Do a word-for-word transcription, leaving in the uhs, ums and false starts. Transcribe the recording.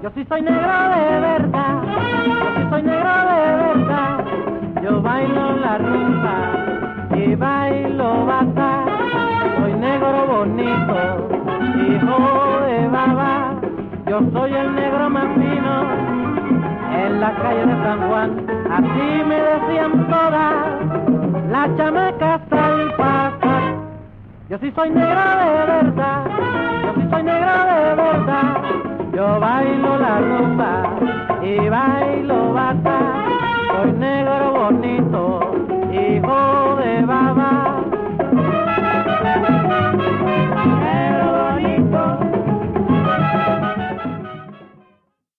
Yo sí soy negro de verdad, yo sí soy negro de verdad. Yo bailo la rumba y bailo bata. Soy negro bonito, hijo de baba. Yo soy el negro más fino en la calle de San Juan. Así me decían todas las chamacas al pasar. Yo sí soy negro de verdad, yo sí soy negro de verdad. Yo bailo la rumba y bailo bata. Soy negro bonito, hijo